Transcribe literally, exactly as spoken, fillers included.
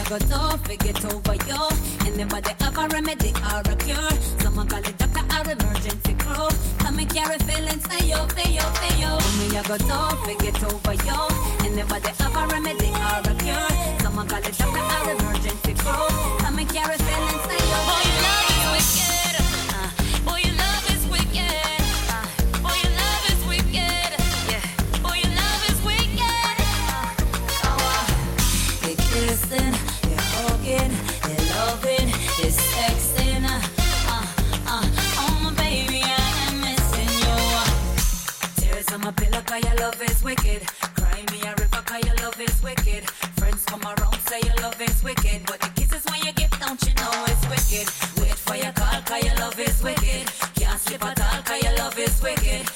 go tough, we get over you. Anybody have a remedy or a cure? Someone call it doctor or emergency crew. Come and carry feelings for you, for you, for you. Me I go tough, we get over you. Anybody have a remedy or a cure? Someone call it doctor or emergency crew. Come and carry feelings for you. Boy, your love is wicked. Uh, boy, your love is wicked. Uh, boy, your love is wicked. Yeah. Boy, your love is wicked. Uh, oh, uh. You're kissing, you're hugging, you're loving, you're sexing. Uh, uh, oh my baby, I'm missing you. Tears on my pillow 'cause your love is wicked. Cry me a river 'cause your love is wicked. Friends come around say your love is wicked, but the kisses when you give, don't you know it's wicked? Wait for your call 'cause your love is wicked. Can't sleep at all 'cause your love is wicked.